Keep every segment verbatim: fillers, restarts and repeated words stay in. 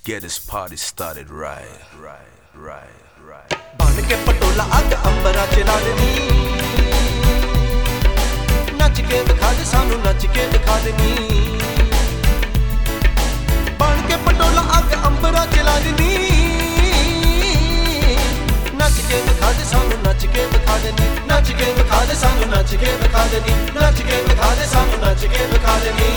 get this party started right, right, right, right. बन के पटोला अग अंबरा चला देनी, नच के दिखा दे सानू नच के दिखा देनी। बन के पटोला अग अंबरा चला देनी, नच के दिखा दे सानू नच के दिखा देनी। नच के दिखा दे सानू नच के दिखा देनी। नच के दिखा दे सानू नच के दिखा देनी।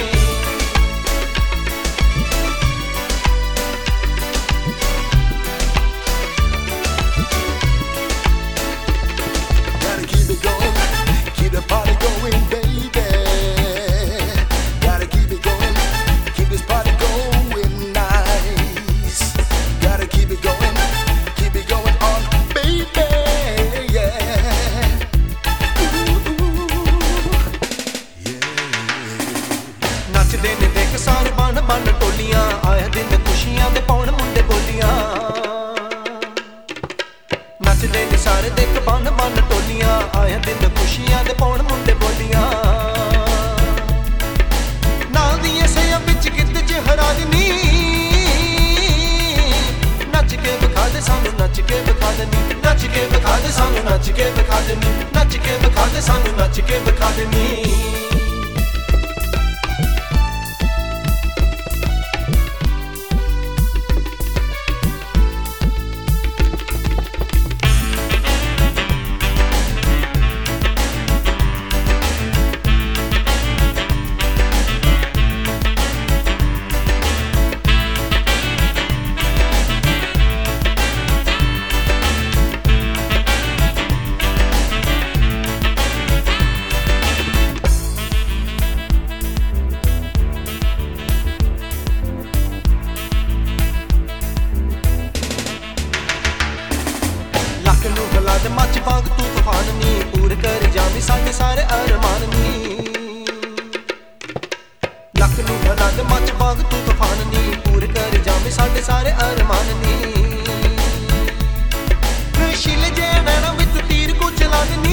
Party going, baby. Gotta keep it going. Keep this party going nice. Gotta keep it going. Keep it going on, baby. Yeah. Ooh, ooh. Yeah. नचदे ने देख सारे बन बन टोलियां, आए दिन खुशियां दे पौन मुंडे बोलियां। नचदे ने सारे देख बन बन टोलियां, आए दिन खुशियां दे पौन मुंडे बोलियां। नाल दिए सया बिच गिद्ध च हरा देनी, नच के विखा दे सानू नच के विखा देनी। नच के विखा दे सानू नच के विखा देनी। नच के विखा दे सानू नच के विखा देनी। मच वांग तू तूफान नी, पूरे कर जावी साडे सारे अरमान नी। लख नू भला दे मच वांग तू तूफान नी, पूरे कर जावी साडे सारे अरमान नी। नशीले जे नैना विच तीर को चला देनी,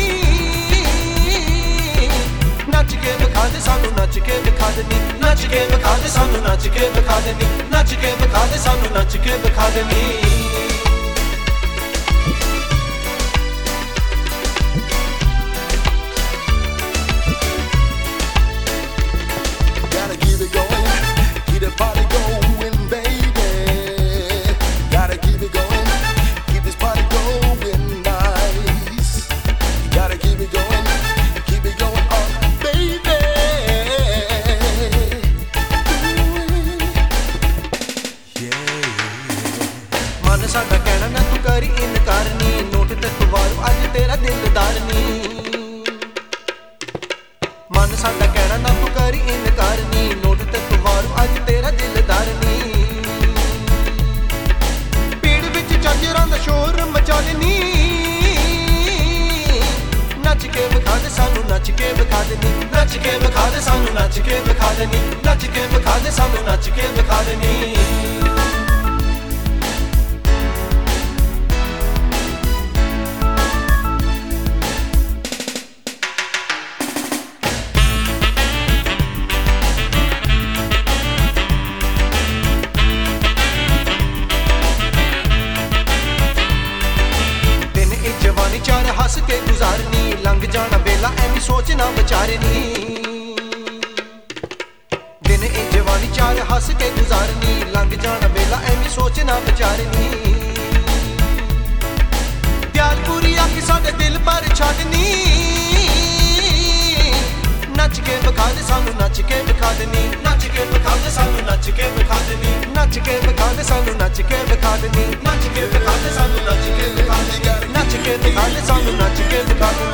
नच के विखा दे सानू नच के विखा देनी। नच के विखा दे सानू नच के विखा देनी। नच के विखा दे सानू नच के विखा देनी। Party going, baby. Gotta keep it going. Keep this party going nice. Gotta keep it going. Keep it going on, baby. Yeah. मन साडा कहना ना तू करी इनकार नी, नोट ते तू वारू अज तेरा दिलदार नी। मन साडा कहना ना तू करी इनकार नी, नोट ते तू वारू अज तेरा दिलदार नी। पीड़ विच झांजरां दा शोर मचा देनी, नच के विखा दे सानू नच के विखा देनी। नच के विखा दे सानू नच के विखा देनी। नच के विखा दे सानू नच के विखा देनी। चार हस के गुजारनी, लंघ जाना बेला ऐवी सोचना विचारनी। दिन ए जवानी चार हस के गुजारनी, लंघ जाना बेला ऐवी सोचना विचारनी। प्यार पूरी आके साडे दिल पर छाड़नी, नच के विखा दे सानू नच के विखा देनी। नच के विखा दे सानू नच के विखा देनी। नच के विखा दे सानू नच के विखा देनी। नच के विखा दे सानू नच के विखा देनी। नच के दिखा दे सानू नच के दिखा दे।